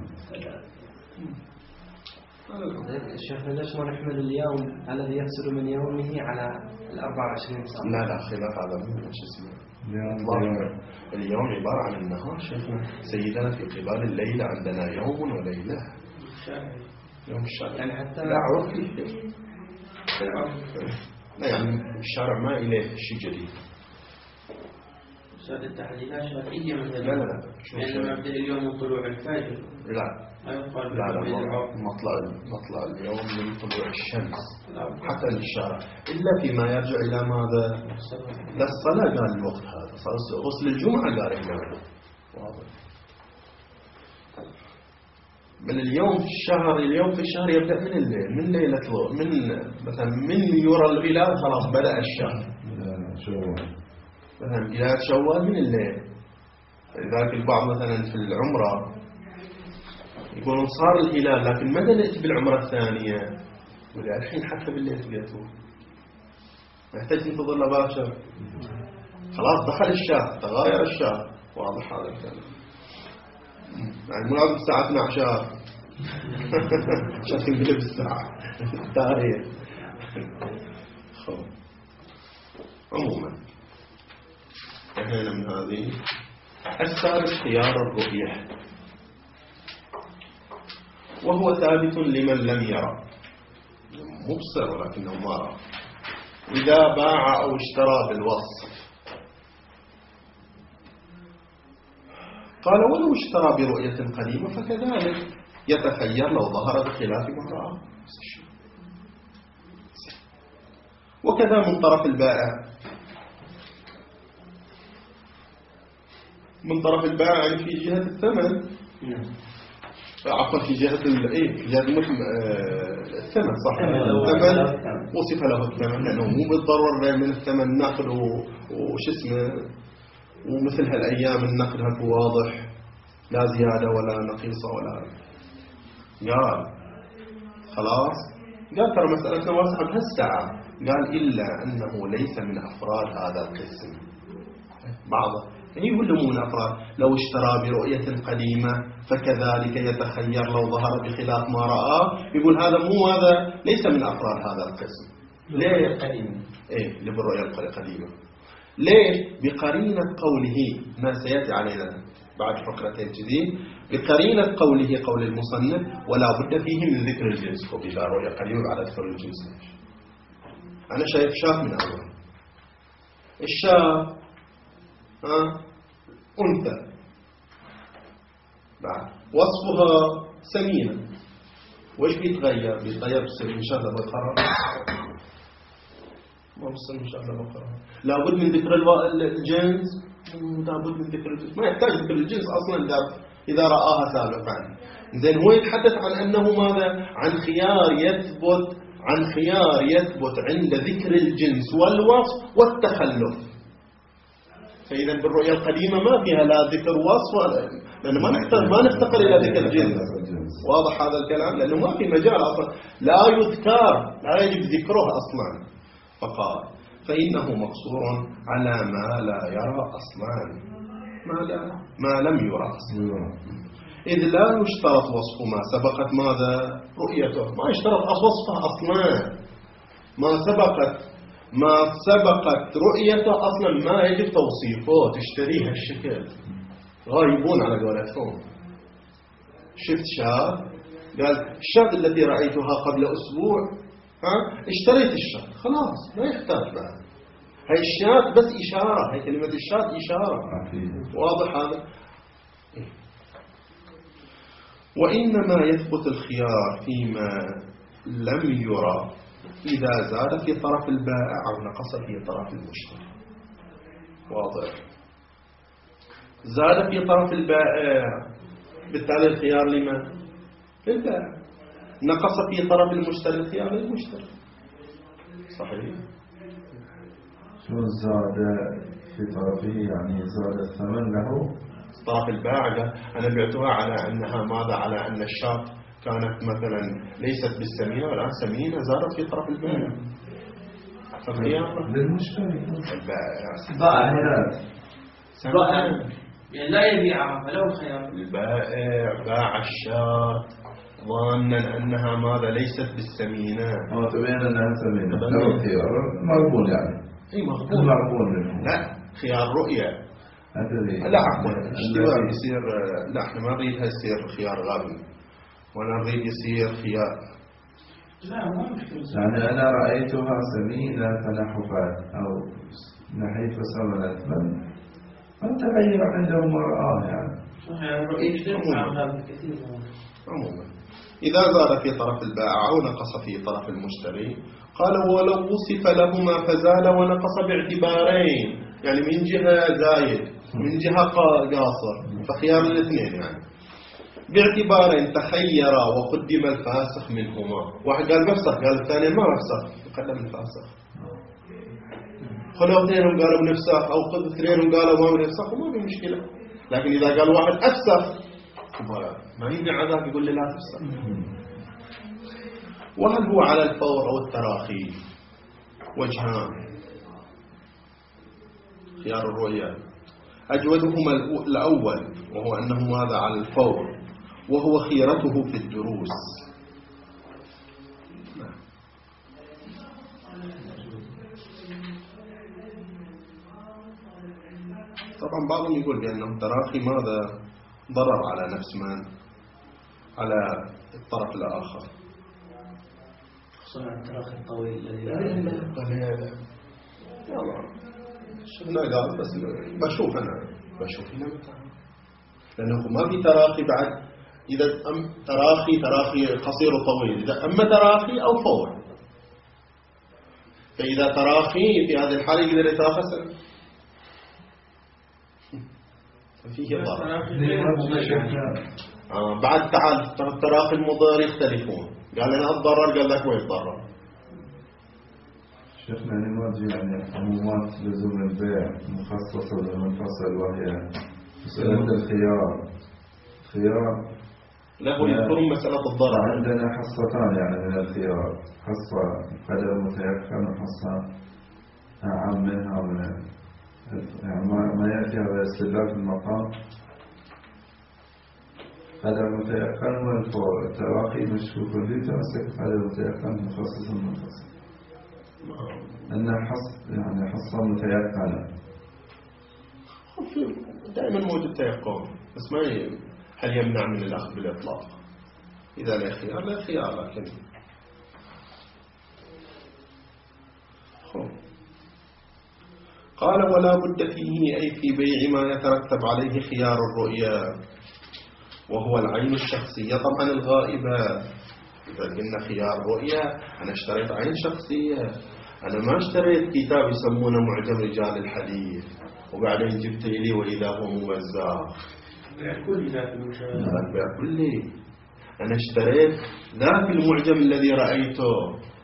شيخنا ليش ما نحمل اليوم الذي يفسد من يومه على الأربع وعشرين ساعة؟ لا لا خلاف هذا مو شو اسمه. اليوم عبارة عن النهار شيخنا. سيدنا في قبال الليلة عندنا يوم وليلة. يوم الشارع يعني حتى لا عرفي. لا يعني الشارع ما إليه شيء جديد. صار التحليلات شرعية مثلا. لا لا لا. يعني مبدأ اليوم من طلوع الفجر. لا. ما يقال لا لا مطلع مطلع اليوم من طلوع الشمس حتى للشارع إلا فيما يرجع إلى ماذا؟ لا الصلاة قال الوقت هذا غسل الجمعة قال هنا واضح. من اليوم في الشهر اليوم في الشهر يبدأ من الليل من ليلة الظهر من مثلا من يرى الهلال خلاص بدأ الشهر. مثلا بداية شوال من الليل. لذلك البعض مثلا في العمرة يقولون صار الهلال لكن متى نأتي بالعمرة الثانية؟ يقول الحين حتى بالليل تقيتوا ما يحتاج تنتظر لباشر خلاص دخل الشهر تغير الشهر. واضح هذا الكلام. يعني مو لازم الساعة اثني عشر عشان تنقلب الساعة التاريخ. عموما انتهينا من هذه. الثالث خيار الرؤية وهو ثابت لمن لم يرى مبصر ولكنه ما رأى. إذا باع أو اشترى بالوصف قال ولو اشترى برؤية قديمة فكذلك يتخير لو ظهر بخلاف ما رأى. وكذا من طرف البائع من طرف البائع يعني في جهة الثمن عفوا في جهة الايه في جهة الثمن صح. الثمن وصف له الثمن لأنه مو بالضرورة من الثمن نقد وش اسمه ومثل هالأيام النقد هكو واضح لا زيادة ولا نقيصة ولا. قال خلاص قال ترى مسألتنا واسعة بهالساعة. قال إلا أنه ليس من أفراد هذا القسم بعضه يعني يقول له مو من أفراد. لو اشترى برؤية قديمة فكذلك يتخير لو ظهر بخلاف ما رأى. يقول هذا مو هذا ليس من أفراد هذا القسم. ليه قديمة؟ إيه اللي بالرؤية القديمة. ليش؟ بقرينة قوله ما سيأتي علينا بعد فقرتين جديد. بقرينة قوله قول المصنف ولا بد فيه من ذكر الجنس. وبلا رؤية قديمة بعد ذكر الجنس. أنا شايف شاف من أول الشاف ها أنثى بعد وصفها سمينة. وإيش بيتغير؟ بيتغير بصير إن شاء الله بقرة ما بصير إن شاء الله بقرة. لابد من ذكر الجنس. لابد من ذكر الجنس. ما يحتاج ذكر الجنس أصلا إذا رآها سابقا. زين هو يتحدث عن أنه ماذا؟ عن خيار يثبت عن خيار يثبت عند ذكر الجنس والوصف والتخلف. فإذا بالرؤية القديمة ما فيها لا ذكر وصف لأنه ما نفتقر ما نفتقر إلى ذكر الجنس. واضح هذا الكلام لأنه ما في مجال أصلا لا يذكر لا يجب ذكره أصلا. فقال فإنه مقصور على ما لا يرى أصلا ما لا ما لم يرى أصلا. إذ لا يشترط وصف ما سبقت ماذا رؤيته. ما يشترط وصفه أصلا. ما سبقت ما سبقت رؤيته أصلا ما يجب توصيفه. تشتريها الشكل غايبون على قولتهم. شفت شاب قال الشاب التي رأيتها قبل أسبوع ها اشتريت الشاب خلاص ما يحتاج بعد. هاي الشاب بس إشارة. هاي كلمة الشاب إشارة. واضح هذا. وإنما يثبت الخيار فيما لم يرى إذا زاد في طرف البائع أو نقص في طرف المشتري. واضح. زاد في طرف البائع بالتالي الخيار لمن؟ للبائع. نقص في طرف المشتري الخيار للمشتري. صحيح. شو زاد في طرفه يعني زاد الثمن له؟ طرف البائع أنا بعتها على أنها ماذا؟ على أن الشاة كانت مثلا ليست بالسمينة والآن سمينة، زادت في طرف البائع. فالخيار للمشتري. البائع بائع سمينة. يعني لا يبيعها فله خيار. البائع باع الشاة ظانا أنها ماذا؟ ليست بالسمينة. أو تبين أنها سمينة له خيار مقبول يعني. أي مقبول. مقبول منه. لا خيار رؤية. أدري. لا عفوا اشتباه يصير. لا احنا ما نريدها يصير خيار غبي ولا نريد يصير خيار. لا ما مشكلة. يعني أنا رأيتها سمينة فنحفت أو نحيف سمنت من فتغير عندهم رآه يعني. صحيح. رؤية يختلف عن هذا كثير. عموما إذا زاد في طرف البائع أو نقص في طرف المشتري قال ولو وصف لهما فزاد ونقص باعتبارين، يعني من جهة زايد من جهة قاصر، فخيار الاثنين يعني باعتبارين تخيرا وقدم الفاسخ منهما. واحد قال بفسخ، قال الثاني ما بفسخ، يقدم الفاسخ. خلوا اثنينهم قالوا بنفسخ أو خذ اثنينهم قالوا ما بنفسخ وما في مشكلة. لكن إذا قال واحد أفسخ ما يمنع ذاك يقول لي لا تفسخ. وهل هو على الفور أو التراخي؟ وجهان. خيار الرؤيا أجودهما الأول وهو أنه ماذا؟ على الفور، وهو خيرته في الدروس. طبعا بعضهم يقول بأنه التراخي ماذا؟ ضرر على نفس من؟ على الطرف الآخر. خصوصا التراخي الطويل الذي لا شفنا قال بس بشوف أنا بشوف هنا لأنه ما في تراخي بعد. إذا أم تراخي تراخي قصير وطويل، إذا أما تراخي أو فور. فإذا تراخي في هذه الحالة يقدر يتراخى سنة فيه ضرر. آه بعد تعال التراخي المضار يختلفون. قال أنا أتضرر، قال لك ما يتضرر. شيخنا نماذج يعني عمومات لزوم البيع مخصصة ومنفصل، وهي مسألة الخيار. خيار لا هو يذكرون مسألة الضرر. عندنا حصتان يعني من الخيار، حصة قدر متيقن وحصة أعم منها من يعني ما يأتي هذا الاستدلال في المقام. قدر متيقن والفور التراخي مشكوك به تمسك قدر متيقن مخصص منفصل. أنها حص يعني حصة متيقنة. دائما موجود تيقن بس ما ي... هل يمنع من الأخذ بالإطلاق؟ إذا لا خيار لا خيار. لكن قال ولا بد فيه أي في بيع ما يترتب عليه خيار الرؤيا وهو العين الشخصية طبعا الغائبة. إذا قلنا خيار رؤيا أنا اشتريت عين شخصية، أنا ما اشتريت كتاب يسمونه معجم رجال الحديث وبعدين جبت لي وإذا هو ممزق. كل ذات المشاهد. لا كله. أنا اشتريت ذاك المعجم الذي رأيته.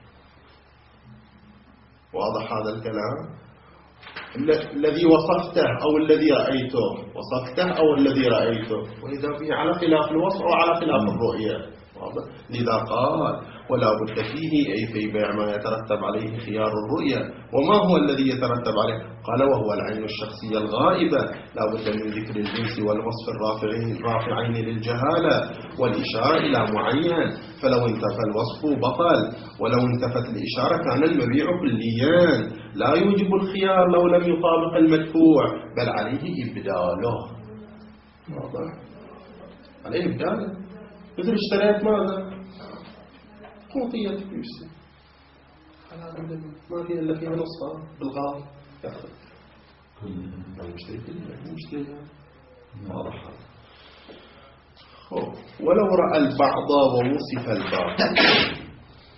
واضح هذا الكلام؟ الذي وصفته أو الذي رأيته، وصفته أو الذي رأيته، وإذا فيه على خلاف الوصف أو على خلاف الرؤية. لذا قال ولا بد فيه أي في بيع ما يترتب عليه خيار الرؤية. وما هو الذي يترتب عليه؟ قال وهو العين الشخصية الغائبة لا بد من ذكر الجنس والوصف الرافعين الرافعين للجهالة والإشارة إلى معين، فلو انتفى الوصف بطل ولو انتفت الإشارة كان المبيع كليا لا يوجب الخيار لو لم يطابق المدفوع بل عليه إبداله. واضح؟ عليه إبداله. مثل اشتريت ماذا؟ قوطية بيبسي ما فيها إلا فيها نصها بالغالب يأخذ المشتري كله المشتري. واضح. ولو رأى البعض ووصف البعض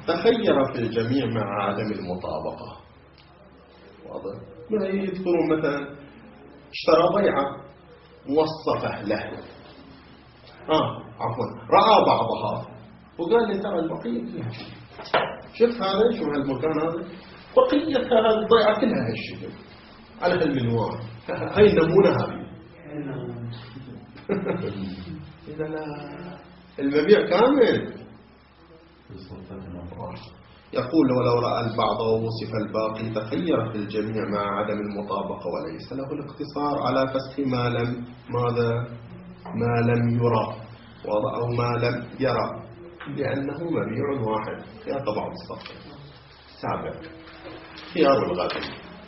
تخير في الجميع مع عدم المطابقة. واضح؟ ما يذكرون مثلا اشترى بيعة موصفة له، آه عفوا رأى بعضها وقال لي ترى البقية كلها شوف هذا، شوف هالمكان هذا بقية هذه الضيعة كلها هالشكل على هالمنوال، هاي النمونة هذه. إذا لا المبيع كامل. يقول ولو رأى البعض ووصف الباقي تخير في الجميع مع عدم المطابقة وليس له الاقتصار على فسخ ما لم ماذا ما لم يرى أو ما لم يرى، لأنه مبيع واحد. خيار طبعا الصفر. سابع خيار الغابن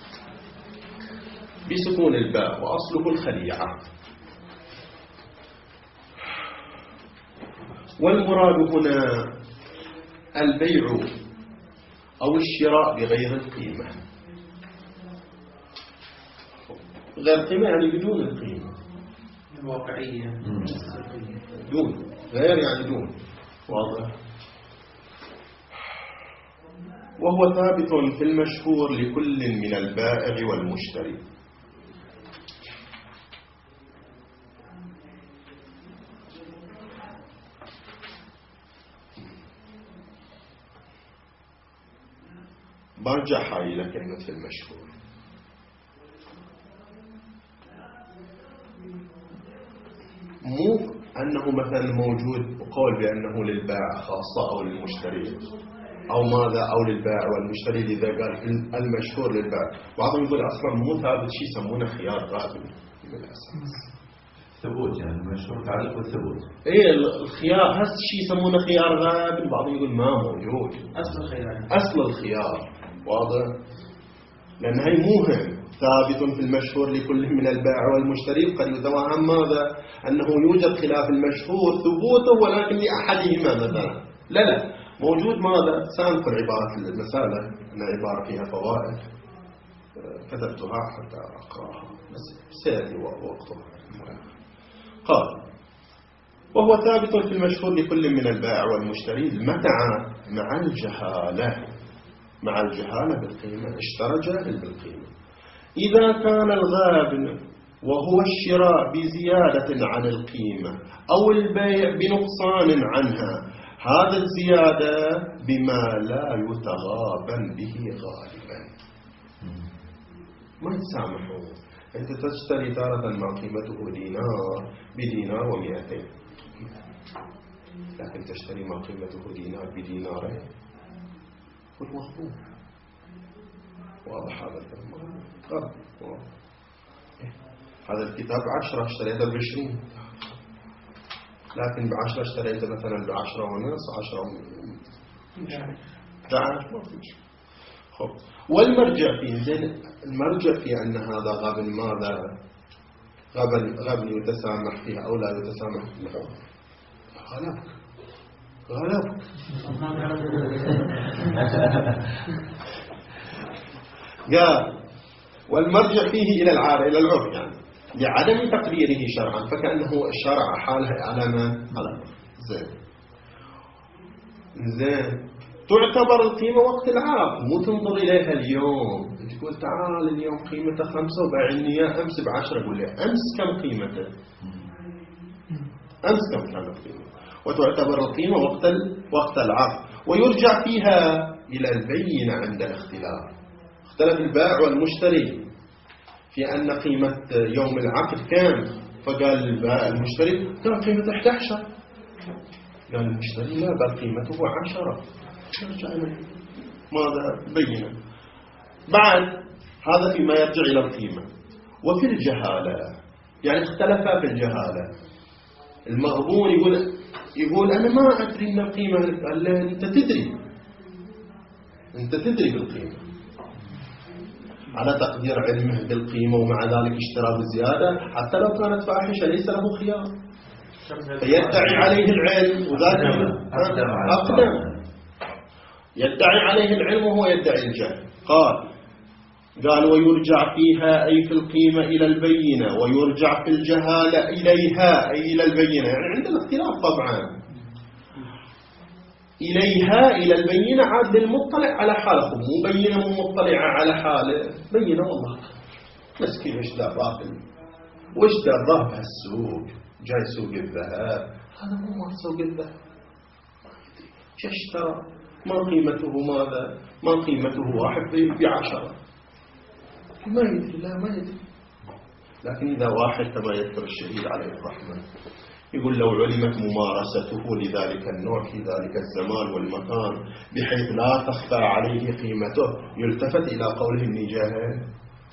بسكون الباء وأصله الخليعة. والمراد هنا البيع أو الشراء بغير القيمة. غير قيمة يعني بدون القيمة الواقعية، دون غير يعني دون. واضح؟ وهو ثابت في المشهور لكل من البائع والمشتري. برجع حالي لكلمة في المشهور. مو أنه مثلا موجود قول بأنه للبائع خاصة أو للمشتري أو ماذا أو للبائع والمشتري، لذا قال المشهور للبائع. بعضهم يقول أصلا مو ثابت، شيء يسمونه خيار غابن من الأساس. ثبوت يعني المشهور تعرف الثبوت. إيه الخيار هذا الشيء يسمونه خيار غابن. بعضهم يقول ما موجود أصل الخيار، أصل الخيار. واضح؟ لأن هي موهم ثابت في المشهور لكل من البائع والمشتري. قد يتوهم ماذا أنه يوجد خلاف المشهور ثبوته ولكن لأحدهما مثلا. لا لا موجود ماذا. سأنقل عبارة المسألة، أن عبارة فيها فوائد كتبتها حتى أقرأها بس سيأتي وقتها. قال وهو ثابت في المشهور لكل من البائع والمشتري متى مع الجهالة مع الجهالة بالقيمة. اشترى جاهل بالقيمة. إذا كان الغابن وهو الشراء بزيادة عن القيمة أو البيع بنقصان عنها، هذا الزيادة بما لا يتغابن به غالبا. ما يتسامحون. أنت تشتري تارة ما قيمته دينار بدينار ومئتين، لكن تشتري ما قيمته دينار بدينارين والمخبوط. واضح هذا الكلام؟ هذا الكتاب عشرة اشتريته بعشرين، لكن بعشرة اشتريته مثلا بعشرة ونص عشرة دعش ما فيش. خب والمرجع فيه زين. المرجع فيه أن هذا غابن ماذا غابن غابن يتسامح فيها أو لا يتسامح فيها. غلبك غلبك قال والمرجع فيه إلى العار إلى العرف يعني لعدم تقديره شرعا، فكأنه الشرع حاله على ما على زين زين. تعتبر القيمة وقت العقد، مو تنظر إليها اليوم تقول تعال اليوم قيمته خمسة وباعني إياه أمس بعشرة. قول لي أمس كم قيمته، أمس كم كانت قيمته. وتعتبر القيمة وقت وقت العقد ويرجع فيها إلى البينة عند الاختلاف. اختلف البائع والمشتري في أن قيمة يوم العقد كام، فقال البائع المشتري قال قيمته إحدى عشر، قال المشتري لا بل قيمته عشرة. يرجع إليه ماذا بينه. بعد هذا فيما يرجع إلى القيمة. وفي الجهالة يعني اختلفا في الجهالة. المغبون يقول يقول أنا ما أدري من القيمة. قال له أنت تدري أنت تدري بالقيمة على تقدير علمه بالقيمة، ومع ذلك اشترى بزيادة حتى لو كانت فاحشة ليس له خيار. فيدعي عليه العلم وذلك أقدم. يدعي عليه العلم وهو يدعي الجهل. قال قال ويرجع فيها أي في القيمة إلى البينة، ويرجع في الجهالة إليها أي إلى البينة، يعني عندنا اختلاف طبعا. إليها إلى البينة عاد للمطلع على حاله، مو بينة مو مطلعة على حاله، بينة والله مسكين وش دراه وش دراه بهالسوق، جاي سوق الذهب، هذا مو مال سوق الذهب، ما يدري شو اشترى، ما قيمته ماذا، ما قيمته واحد بعشرة، ما يدري، لا ما يدري. لكن إذا واحد كما يذكر الشهيد عليه الرحمة يقول لو علمت ممارسته لذلك النوع في ذلك الزمان والمكان بحيث لا تخفى عليه قيمته يلتفت إلى قوله إني جاهل.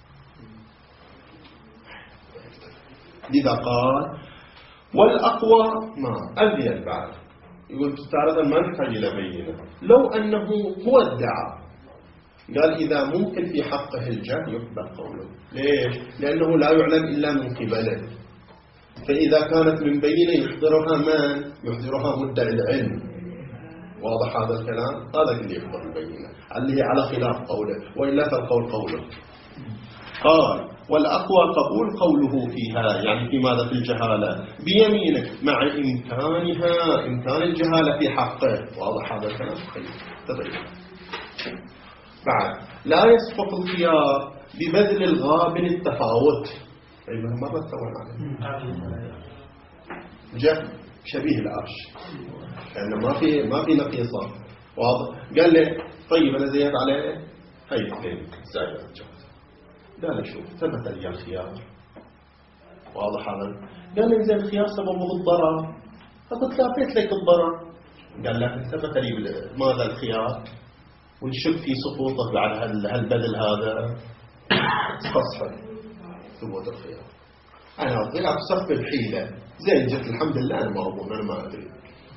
لذا قال والأقوى ما أبين بعد، يقول تستعرض ما نحتاج إلى بينة، لو أنه هو ادعى قال إذا ممكن في حقه الجهل يقبل قوله. ليش؟ لأنه لا يعلم إلا من قبله، فإذا كانت من بينة يحضرها من؟ يحضرها مدعي العلم. واضح هذا الكلام؟ هذا اللي يحضر البينة اللي هي على خلاف قوله، وإلا فالقول قوله. قال والأقوى قبول قوله فيها، يعني في ماذا؟ في الجهالة بيمينه مع إمكانها، إمكان الجهالة في حقه. واضح هذا الكلام؟ تبين. بعد لا يسقط الخيار ببذل الغابن التفاوت، أي مرة تقول عليه جهل شبيه العرش، لأنه يعني ما في ما في نقيصة. واضح؟ قال لي طيب أنا زيت عليه هاي اثنين زائد الجهل، قال لي شوف ثبت لي الخيار. واضح هذا؟ قال لي زين الخيار سببه الضرر، فقلت لافيت لك الضرر، قال لك ثبت لي ماذا الخيار ونشك في سقوطه بعد هالبذل هذا تصحى ثبوت الخيار. أنا طلعت صف الحيلة زين جت الحمد لله أنا ما أظن أنا ما أدري.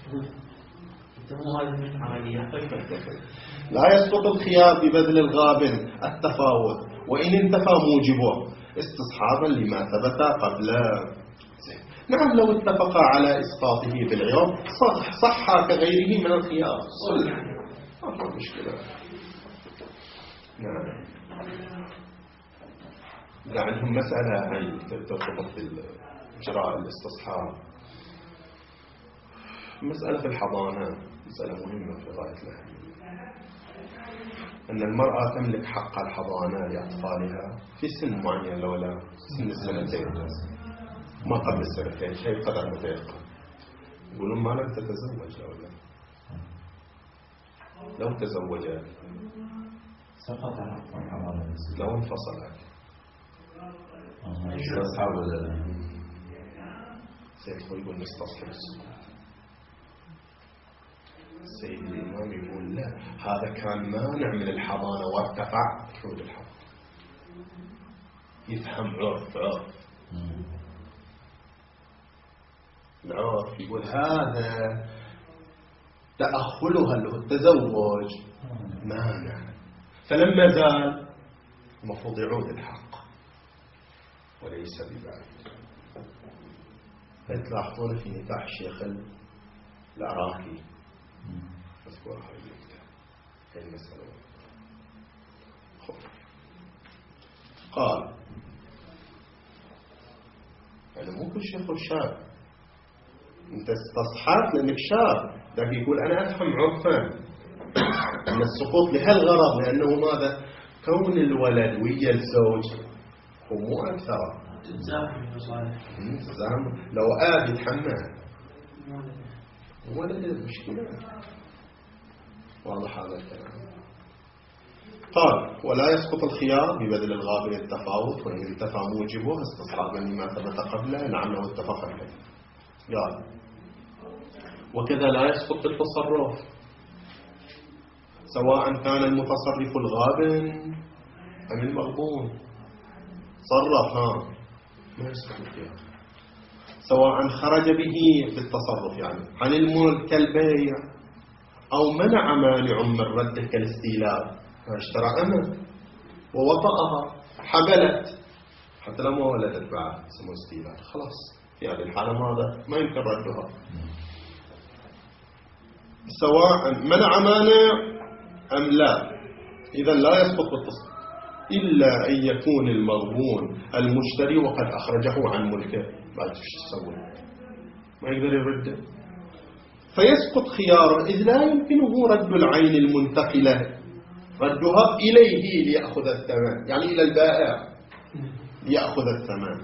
لا يسقط الخيار ببذل الغابن التفاوت وإن انتفى موجبه استصحابا لما ثبت قبله. نعم لو اتفق على إسقاطه بالعوض صح صح كغيره من الخيار صلح، ما في مشكلة. نعم لا عندهم مسألة هي ترتبط بالإجراء الاستصحاب، مسألة في الحضانة، مسألة مهمة في غاية الأهمية، أن المرأة تملك حق الحضانة لأطفالها في سن معين، لو لا سن السنتين ما قبل السنتين شيء قدر متيقن. يقولون ما لم تتزوج لو لا، لو تزوجت سقط حق الحضانة، لو انفصلت أصحاب سيدخل يقول نستصحب السقوط. سيد الإمام يقول لا، هذا كان مانع من الحضانة وارتفع حدود الحضانة. يفهم عرف عرف العرف يقول هذا تأخلها له التزوج مانع، فلما زال المفروض يعود الحق وليس ببعيد. فتلاحظون في نكاح الشيخ العراقي أذكر هاي النكتة هاي المسألة. قال أنا مو كل شيخ شاب، أنت استصحبت لأنك شاب، لكن يقول أنا أفهم عرفا أن السقوط لهالغرض، لأنه ماذا؟ كون الولد ويا الزوج هو مو أكثر تتزاحم المصالح، تتزاحم لو آب يتحمل ولد المشكلة. واضح هذا الكلام. قال ولا يسقط الخيار ببذل الغابن التفاوت وإن انتفى موجبه استصحابا لما ثبت قبله. نعم لو اتفق عليه. قال وكذا لا يسقط التصرف سواء كان المتصرف الغابن أم المغبون. صرف ها ما يسقط الخيار، سواء خرج به بالتصرف يعني عن الملك كالبيع أو منع مانع من رده كالاستيلاء. اشترى أمة ووطأها حبلت حتى لما ولدت بعد اسمه استيلاء، خلاص في هذه الحالة ماذا؟ ما يمكن ردها. سواء منع مانع أم لا، إذا لا يسقط بالتصرف إلا أن يكون المغبون المشتري وقد أخرجه عن ملكه. بعد ايش تسوي؟ ما يقدر يرده. فيسقط خياره، إذ لا يمكنه رد العين المنتقلة ردها إليه ليأخذ الثمن، يعني إلى البائع ليأخذ الثمن.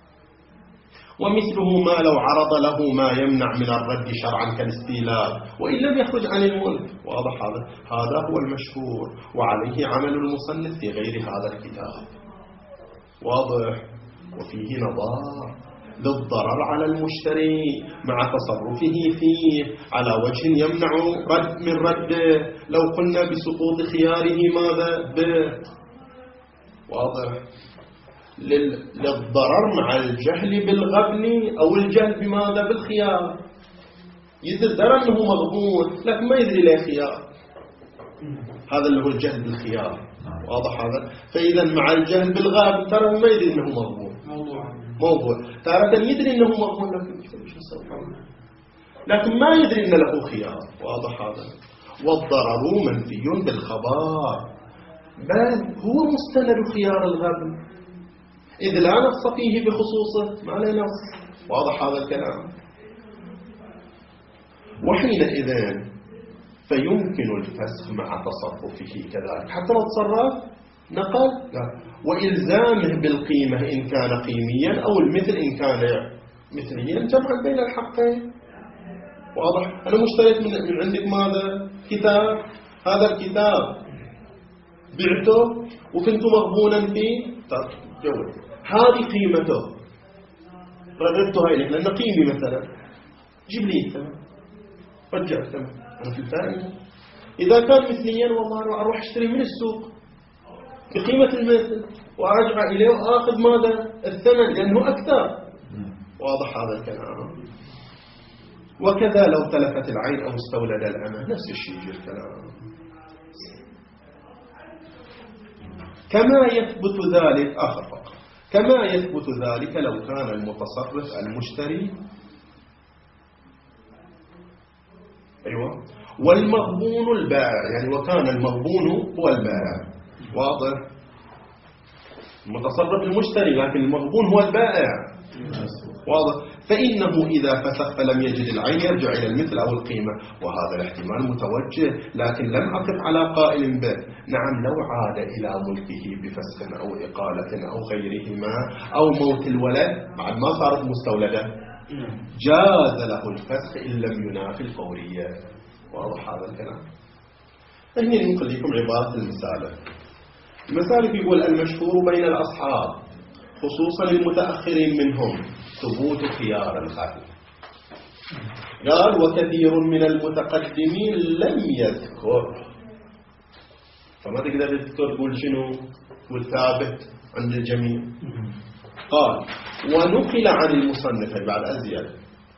ومثله ما لو عرض له ما يمنع من الرد شرعا كالاستيلاء وإن لم يخرج عن الملك. واضح هذا؟ هذا هو المشهور وعليه عمل المصنف في غير هذا الكتاب. واضح؟ وفيه نظار للضرر على المشتري مع تصرفه فيه على وجه يمنع رد من رده لو قلنا بسقوط خياره ماذا به. واضح؟ للضرر مع الجهل بالغبن أو الجهل بماذا بالخيار. يدري أنه مغبون لكن ما يدري له خيار، هذا اللي هو الجهل بالخيار. واضح هذا؟ فإذا مع الجهل بالغبن ترى ما يدري أنه مغبون، موضوع موضوع تارة يدري أنه مغبون لكن مش يسوي، لكن ما يدري أن له خيار. واضح هذا؟ والضرر منفي بالخبر، بل هو مستند خيار الغبن إذ لا نص فيه بخصوصه، ما له نص. واضح هذا الكلام؟ وحينئذ فيمكن الفسخ مع تصرفه كذلك حتى لو تصرف نقل لا، وإلزامه بالقيمة إن كان قيميا أو المثل إن كان مثليا جمعا بين الحقين. واضح؟ أنا مشتريت من, من عندك ماذا؟ كتاب، هذا الكتاب بعته وكنت مغبونا فيه جود، هذه قيمته رددتها إليك لأنه قيمي مثلا، جيب لي الثمن، رجع الثمن، أنا في الفائدة. إذا كان مثليا والله أروح أشتري من السوق بقيمة المثل وأرجع إليه وآخذ ماذا؟ الثمن لأنه أكثر. واضح هذا الكلام؟ وكذا لو تلفت العين أو استولد الأمة نفس الشيء يجي الكلام. كما يثبت ذلك آخر فقط كما يثبت ذلك لو كان المتصرف المشتري أيوة والمغبون البائع، يعني وكان المغبون هو البائع. واضح؟ المتصرف المشتري لكن المغبون هو البائع. واضح؟ فإنه إذا فسخ فلم يجد العين يرجع إلى المثل أو القيمة، وهذا الاحتمال متوجه لكن لم أقف على قائل به. نعم لو عاد إلى ملكه بفسخ أو إقالة أو غيرهما أو موت الولد بعد ما صارت مستولدة جاز له الفسخ إن لم ينافي الفورية. واضح هذا الكلام؟ هنا نقول لكم عبارة المسالك. المسالك يقول المشهور بين الأصحاب خصوصا المتأخرين منهم ثبوت خيار الخلق. قال وكثير من المتقدمين لم يذكر، فما تقدر تذكر تقول شنو والثابت عند الجميع. قال ونقل عن المصنف بعد أزيد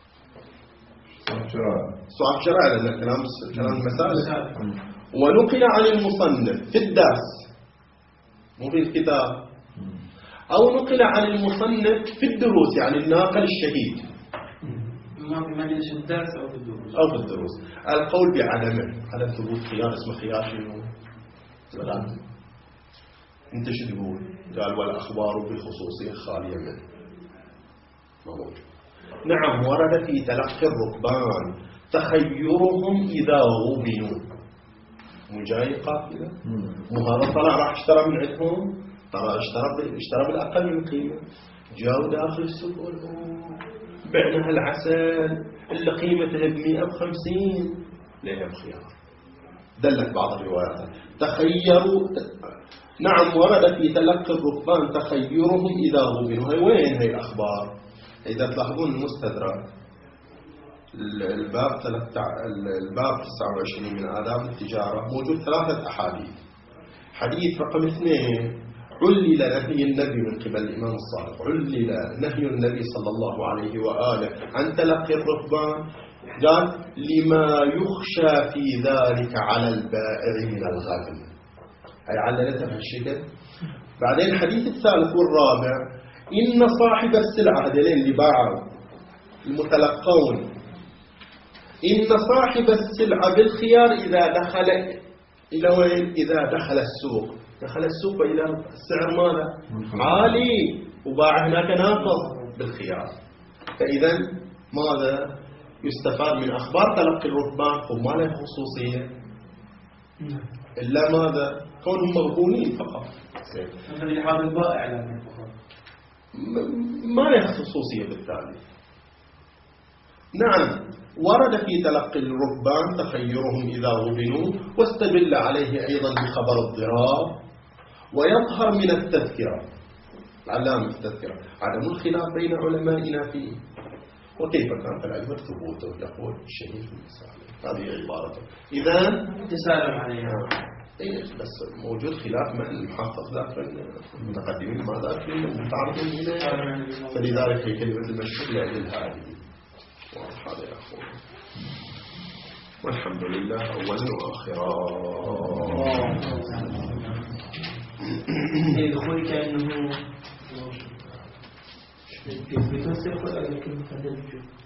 صعب شرع لأن كلام كلام المسائل. ونقل عن المصنف في الدرس مو في الكتاب، أو نقل عن المصنف في الدروس يعني الناقل الشهيد ما في مجلس الدرس أو في الدروس أو في الدروس. القول بعدمه عدم ثبوت خيار اسمه خيار شنو؟ الغالب. أنت شو تقول؟ قال والأخبار بالخصوصية خالية منه ما موجود. نعم ورد في تلقي الركبان تخيرهم إذا غبنوا، مو جاي قافلة مو هذا طلع راح اشترى من عندهم، ترى اشترى اشترى بالأقل من قيمة، جاءوا داخل السوق بعنا هالعسل اللي قيمته بمئة وخمسين ليه بخيار. دلت بعض الروايات تخيروا. نعم ورد في تلقي الركبان تخيرهم إذا غبنوا. هاي وين هاي الأخبار؟ إذا تلاحظون المستدرك الباب الباب تسعة وعشرين من آداب التجارة موجود ثلاثة أحاديث. حديث رقم اثنين علل نهي النبي من قبل الإمام الصادق، علل نهي النبي صلى الله عليه وآله عن تلقي الركبان، قال لما يخشى في ذلك على البائع من الغبن. هي عللتها بهالشكل. بعدين الحديث الثالث والرابع إن صاحب السلعة هذين اللي باعوا المتلقون إن صاحب السلعة بالخيار إذا دخل إلى وين؟ إذا دخل السوق. دخل السوق وإلى السعر ماذا؟ عالي وباع هناك ناقص بالخيار. فإذا ماذا؟ يستفاد من أخبار تلقي الرهبان هم ما لهم خصوصية إلا ماذا؟ كونهم مغبونين فقط. مثل الإلحاد البائع لكن فقط ما له خصوصية بالتالي. نعم ورد في تلقي الرهبان تخيرهم إذا غبنوا، واستدل عليه أيضا بخبر الضرار، ويظهر من التذكرة علامة التذكرة عدم الخلاف بين علمائنا فيه. وكيف كانت العلم ثبوته يقول الشهيد في المسائل، هذه عبارته. إذا تسالم عليها إيه بس موجود خلاف مع المحقق ذاك المتقدمين ما ذاك المتعرضين إليه، فلذلك هي كلمة المشهور لأجل هذه. وهذا يا أخوان والحمد لله أولا وآخرا. يقول كأنه بتوصف ولا كلمة